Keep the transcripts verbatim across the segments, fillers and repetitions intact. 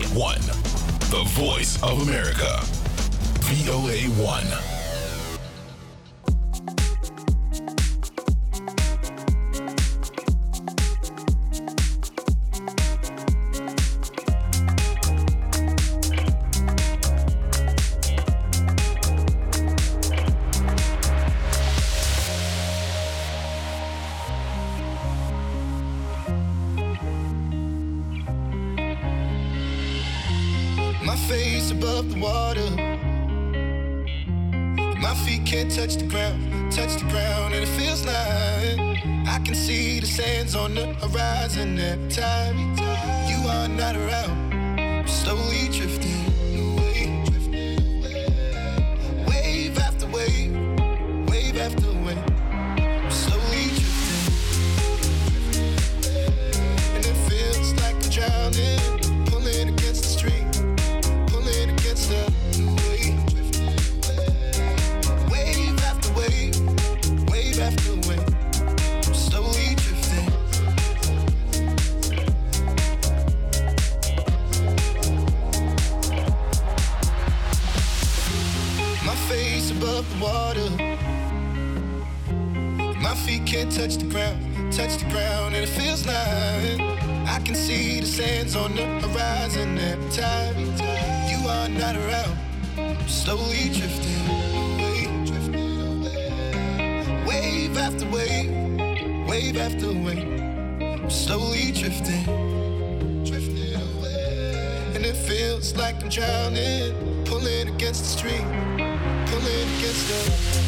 one, the voice of America. V O A one. My face above the water. My feet can't touch the ground, touch the ground, and it feels like I can see the sands on the horizon every time you are not around. I'm slowly drifting away, wave after wave, wave after wave. I'm slowly drifting, and it feels like I'm drowning, pulling against the stream. Against the wave, wave after wave, wave after wave, I'm slowly drifting. My face above the water, my feet can't touch the ground, touch the ground, and it feels like I can see the sands on the horizon every time you are not around. I'm slowly drifting away, drifting away. Wave after wave, wave after wave. I'm slowly drifting, drifting away. And it feels like I'm drowning, pulling against the stream, pulling against the.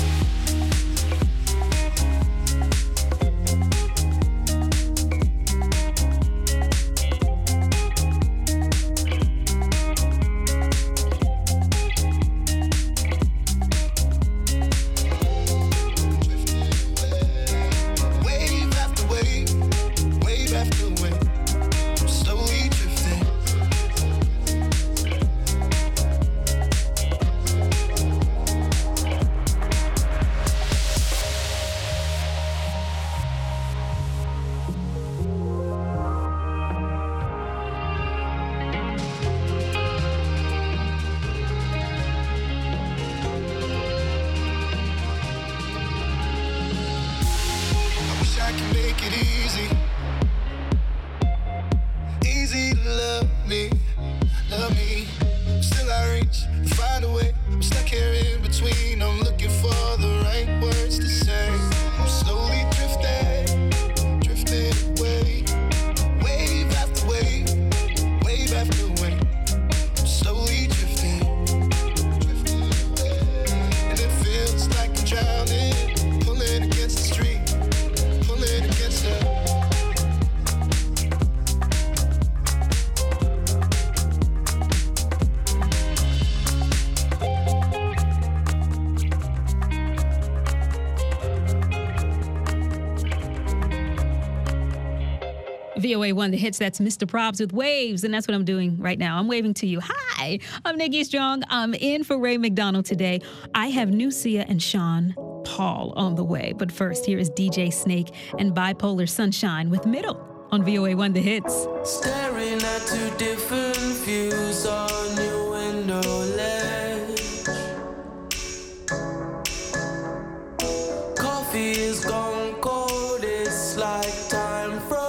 V O A one, the hits. That's Mister Probs with Waves, and that's what I'm doing right now. I'm waving to you. Hi, I'm Nikki Strong. I'm in for Ray McDonald today. I have Nusia and Sean Paul on the way. But first, here is D J Snake and Bipolar Sunshine with Middle on V O A one, the hits. Staring at two different views on your window ledge. Coffee is gone cold, it's like time froze.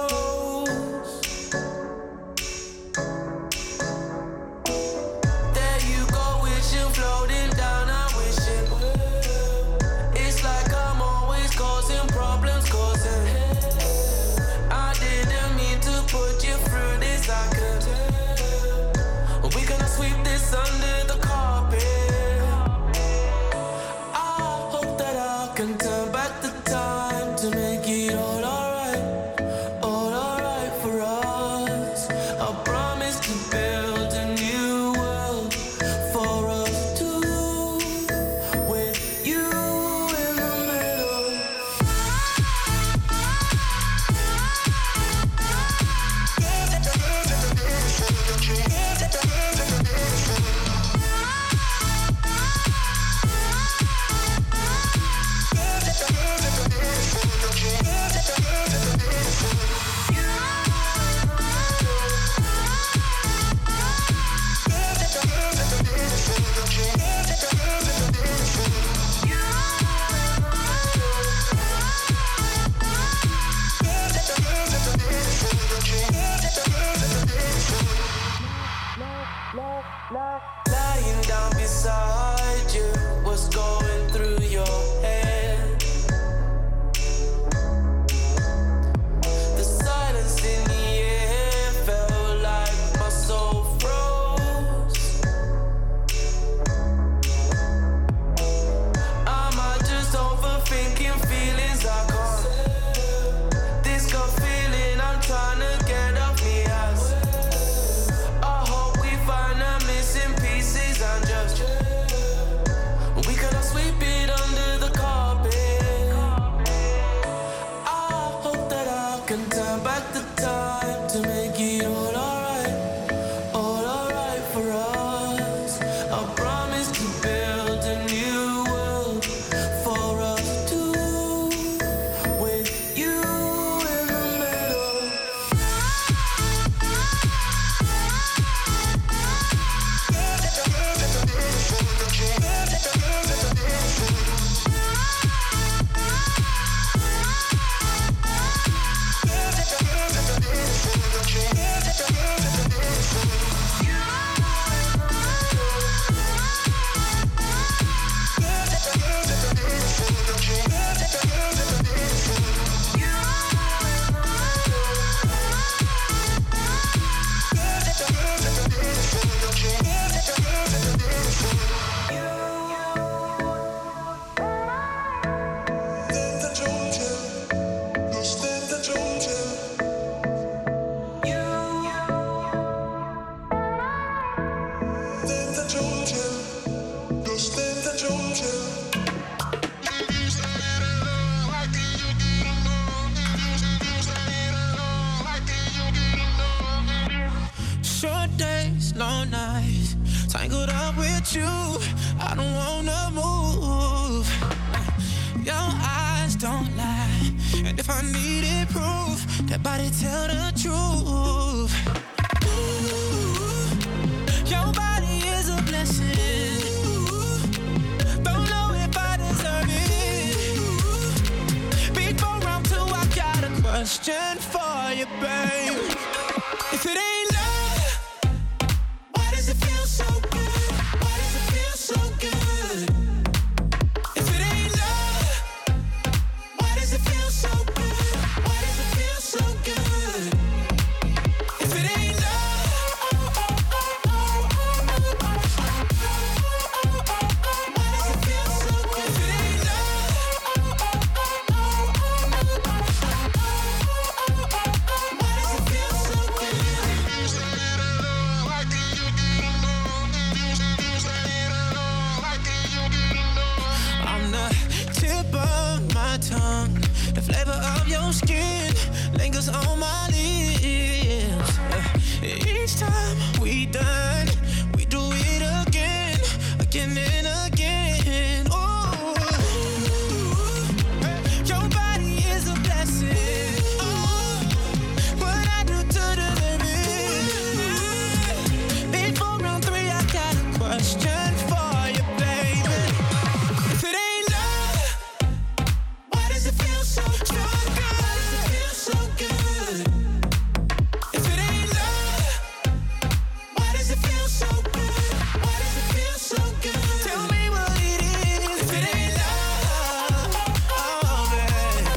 Put you through this, I could long nights. Tangled up with you, I don't wanna move. Your eyes don't lie, and if I needed proof, that body tell the truth. Ooh, your body is a blessing. Ooh, don't know if I deserve it. Ooh, before round two, I got a question for you, babe. If it ain't love, why does it feel so good? Why does it feel so good? If it ain't love, why does it feel so good? Why does it feel so good? If it ain't love, why does it feel so good? If it ain't love, why does it feel so good? I'm the tip of my tongue, the flavor of your skin lingers on my lips. Each time we done, we do it again, again and again. Oh, your body is a blessing. Oh, what I do to deserve it. Before round three, I got a question for you, baby. If it ain't love, why does it feel so, so good? Why does it feel so good? If it ain't love, why does it feel so good? Why does it feel so good? Tell me what it is. If it ain't love, oh babe,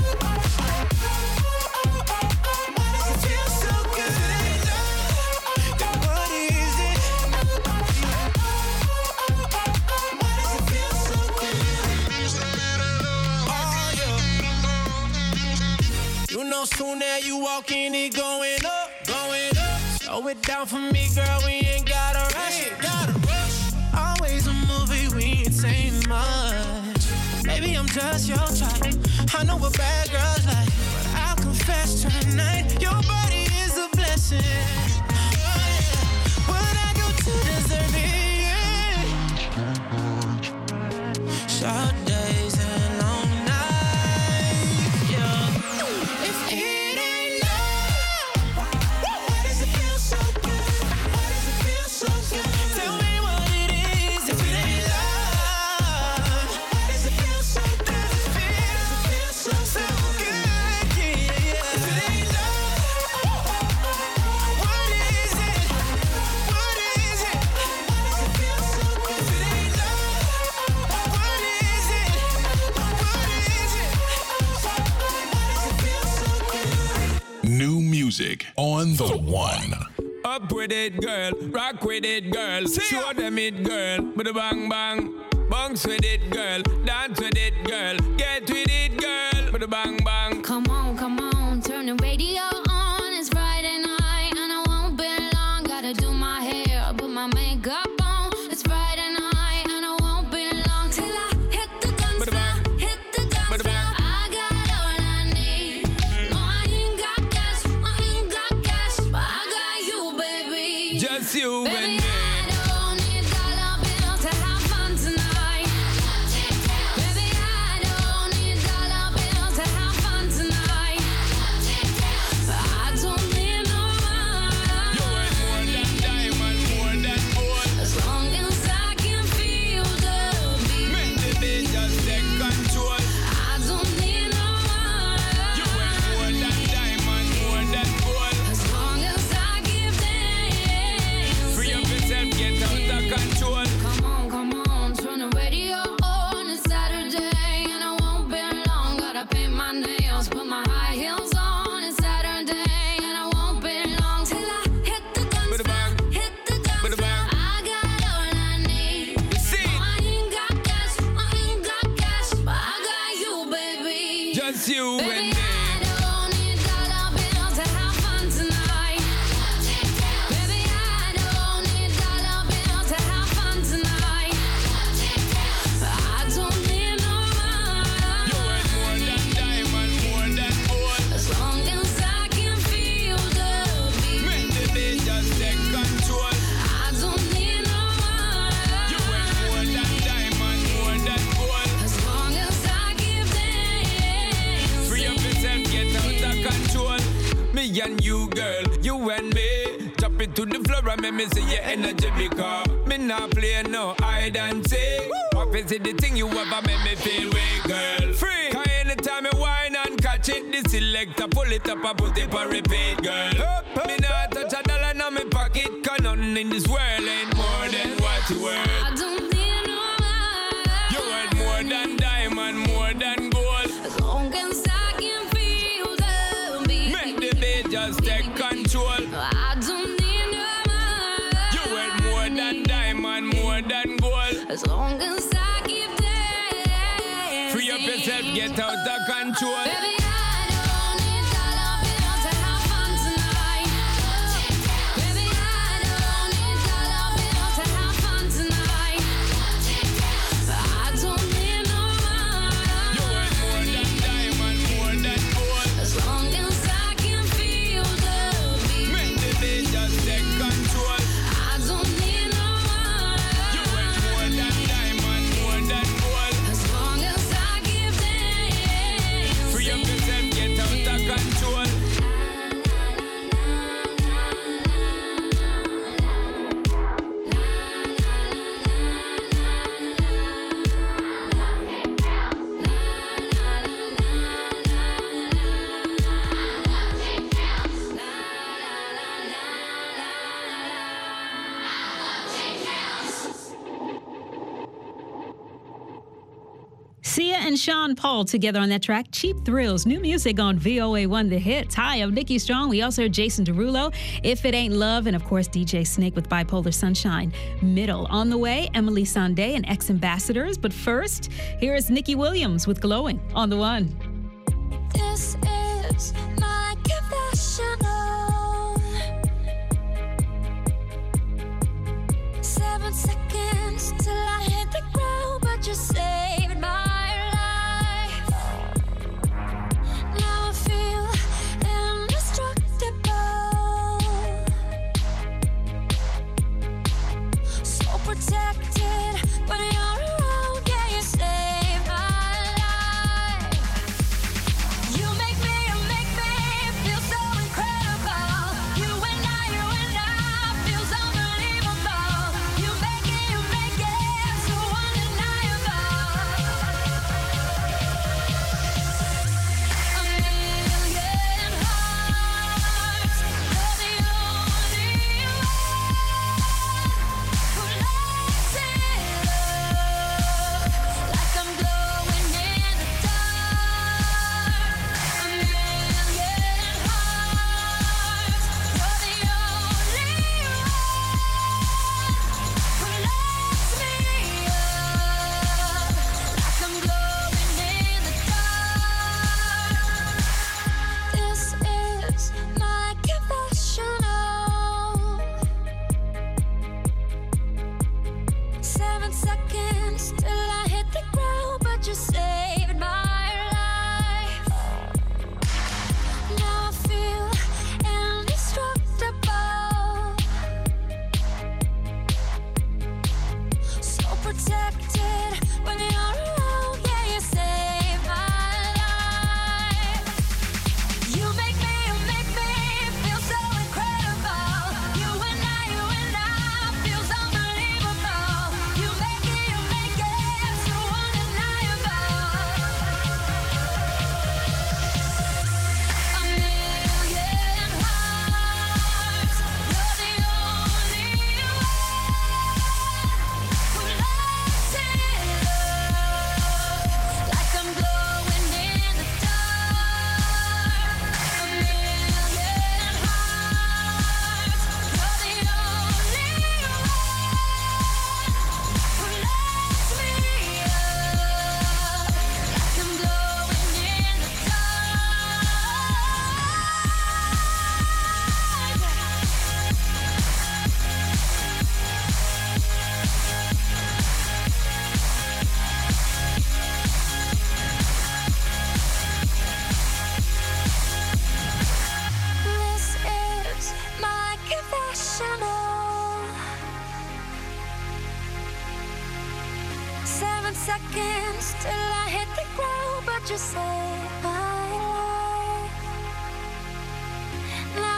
why does it feel so good? If it ain't love, then what is it? Why does it feel so good? Oh yeah. You know soon as you walk in, it going up, going up. Slow it down for me, girl, we ain't gotta rush it, gotta rush. Always a movie, we ain't saying much. Maybe I'm just your type, I know what bad girls like, but I'll confess tonight, your body is a blessing. Oh, yeah. What I do to deserve it? Short days and long nights, yeah. If it ain't love, why does it feel so good? Why does it feel so good? Tell me what it is. If it ain't love, why does it feel so good? Does it feel so, so good? Yeah, yeah. If it ain't love, what is it? What is it? Why does it feel so good? If it ain't love, what is it? What is it? Why does it feel so good? New music on the one. Up with it, girl. Rock with it, girl. Show them it, girl. With a bang bang. Bounce with it, girl. Dance with it, girl. Get with it, girl. With a bang bang. Come on, come on, turn the radio on. It's Friday night and I won't be long. Gotta do my hair, put my makeup on. It's Friday night and I won't be long till I hit the dance floor, hit the dance floor. I got all I need. No, I ain't got cash, I ain't got cash, but I got you, baby. Just you and Baby, me. I don't need dollar bills to have fun tonight. Baby, I don't need dollar bills to have fun tonight. But I don't need no You money. ain't more than diamond, more than gold. As long as I can feel the Make beat. the beat just take control. I don't need no You ain't more money. than diamond, more than gold. As long as I keep Free up dancing. yourself, get out of control. Come on, come on, turn the radio on. It's Saturday and I won't be long. Gotta paint my nails, put my high heels on. It's Saturday and I won't be long till I hit the dance With a floor, bang. hit the dance With a floor. bang. I got all I need. See? No, I ain't got cash, I ain't got cash, but I got you, baby. Just you and Baby, me. I don't need dollar bills to have fun tonight. Baby, I don't need dollar bills to have fun tonight. But I don't need no You ain't more money. than diamond, more than gold. As long as I can feel the Make beat. the beat just take control. I and you, girl, you and me. Drop it to the floor and make me see your energy because me not play no hide and seek. What is it the thing you ever make me feel weak, girl? Free. Cause anytime I whine and catch it, the selector pull it up and put it for repeat, girl. Up, up, me not touch a dollar in my pocket, cause nothing in this world ain't more than what you worth. I don't need no man. You worth more than diamond, more than gold. As long as I can feel the beat. Make the beat just take control. I don't need no man. You worth more than diamond, more than gold. As long as I keep dancing. Free up yourself, get out of control. Baby, I don't need dollar bills to have fun tonight. Baby, I don't need dollar bills to have fun tonight. I don't need no man. You worth more than diamond, more than gold. As long as I can feel the beat. Make the beat just take control. I don't need no man. You worth more than diamond, more than gold. As long as I keep dancing. Free up yourself, get out of control. Sia and Sean Paul together on that track, Cheap Thrills. New music on V O A one The Hits. Hi, I'm Nikki Strong. We also heard Jason Derulo, If It Ain't Love, and of course D J Snake with Bipolar Sunshine. Middle on the way, Emily Sande and Ex-Ambassadors. But first, here is Nikki Williams with Glowing on the One. This is my confessional. Seven seconds till I hit the ground, but you saved my life. Now I feel indestructible, so protected when you're around. Yeah, you saved my life. You make me, you make me feel so incredible. You and I, you and I feels unbelievable. You make it, you make it so undeniable. A million hearts, you're the only one who lights it up like I'm glowing in the dark. A million hearts, you're the only one who lights me up like I'm glowing in the dark. This is my confessional. Seven seconds till I hit the ground, but you saved my life. Now I feel indestructible, so protected when you're around. Yeah, you saved my life. You make me, you make me feel so incredible. You and I, you and I feels unbelievable. You make it, you make it so undeniable. A million hearts, you're the only one who lights it up like I'm glowing in the dark. A million hearts, you're the only one who lights me up like I'm glowing in the This is my confessional. Seven seconds till I hit the ground, but you saved my life. Now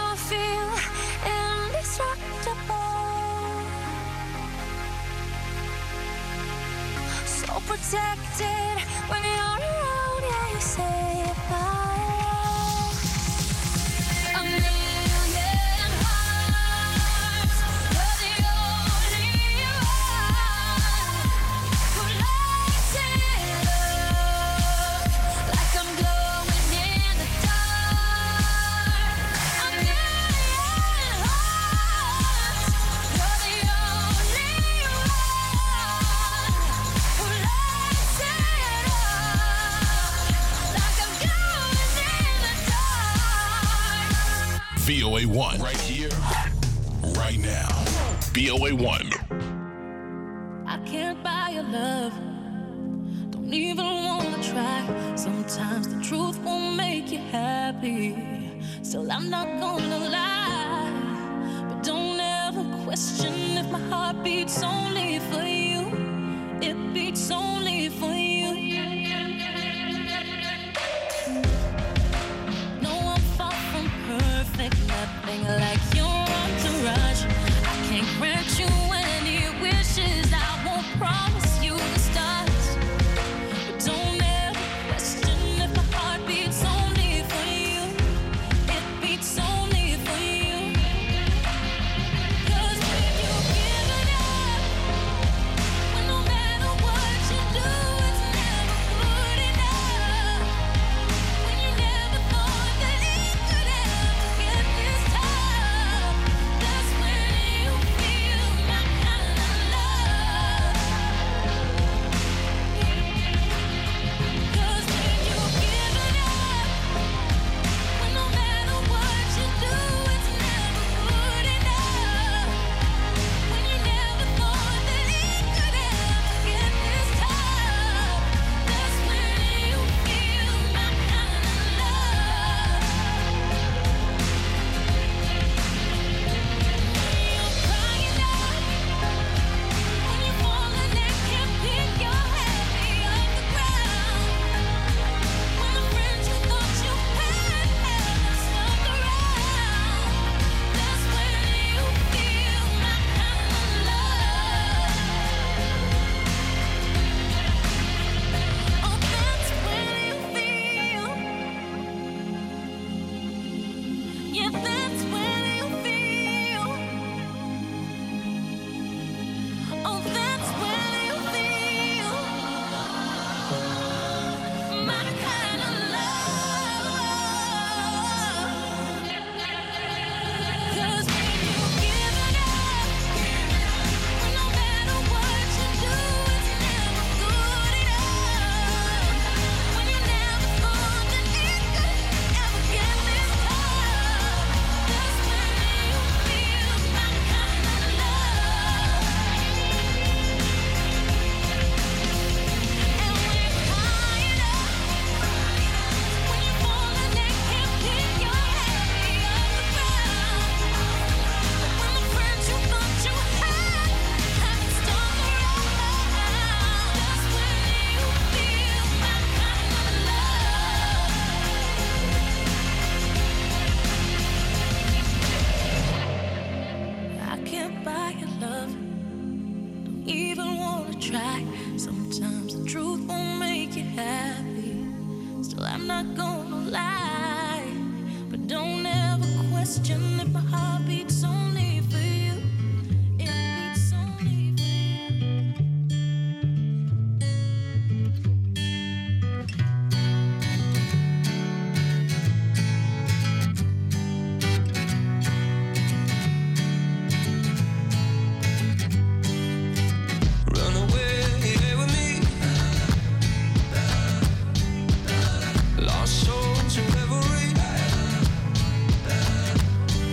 protected when you're around. Yeah, you save my life. A million hearts, you're the only one who lights it up like I'm glowing in the dark. A million hearts, you're the only one who lights it up like I'm glowing in the dark. V O A one. Right here, right now. V O A one. I can't buy your love, don't even wanna try. Sometimes the truth won't make you happy, still I'm not gonna lie. But don't ever question if my heart beats only for you. It beats only for you. No, I'm far from perfect, nothing like your entourage. I can't grant you any wishes, I won't promise you the stars. But don't ever question if my heart beats only for you. It beats only for you. 'Cause when you give it up, when no matter what you do, it's never good enough. When you never thought that it could ever get this tough, that's when you feel my kind of love. 'Cause when you give it up, when no matter what you do, it's never good enough. When you never thought that it could ever get this tough, that's when you feel my kind of love. You're crying out when you're falling and can't pick your head off the ground. When the friends you thought you had haven't stuck around, that's when you feel my kind of love. Oh, that's when you feel. Yeah, that's when you feel. Oh, that's when you feel my kind of love. 'Cause when you give it up, when no matter what you do, it's never good enough. When you never thought that it could ever get this tough, that's when you feel my kind of love. And when you're crying up, when you're falling and can't pick your head off the ground, when the friends you thought you had haven't stuck around, that's when you feel my kind of love. I can't buy your love, don't even wanna try. Sometimes the truth won't make you happy, still I'm not gonna lie. But don't ever question if my heart beats only for you. It beats only for you. Run away with me. Lost soul to reverie.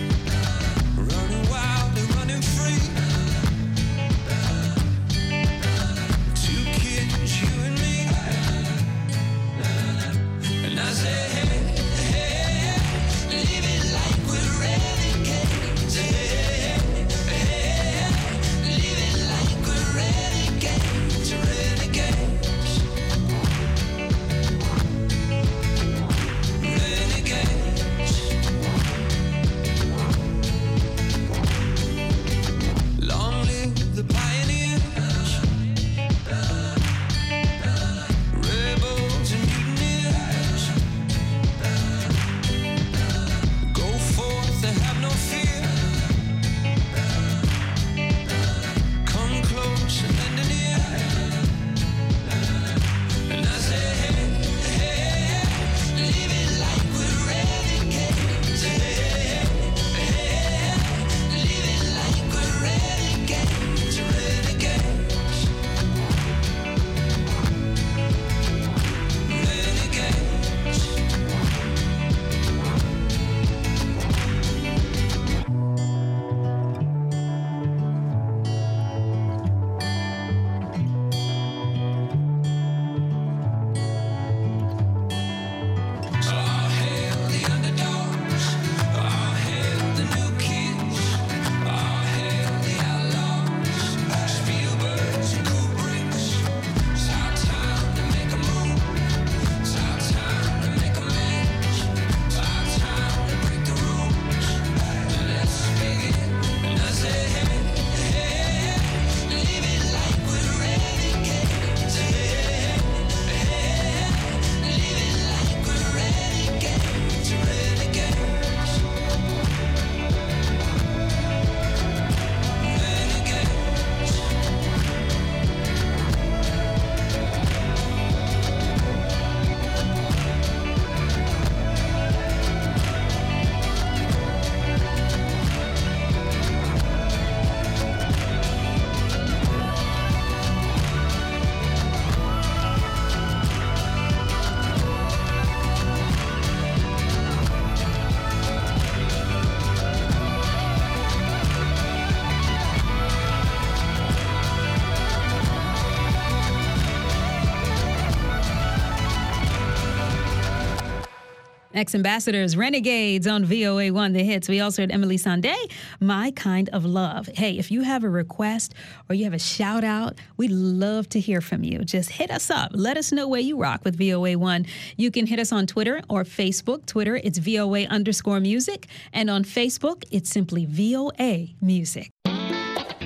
Ex-Ambassadors, Renegades on V O A one, The Hits. We also heard Emily Sandé, My Kind of Love. Hey, if you have a request or you have a shout out, we'd love to hear from you. Just hit us up. Let us know where you rock with V O A one. You can hit us on Twitter or Facebook. Twitter, it's V O A underscore music. And on Facebook, it's simply V O A music.